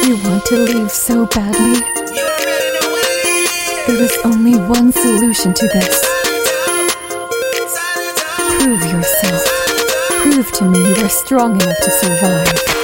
you want to leave so badly? There is only one solution to this. Prove yourself. Prove to me you are strong enough to survive.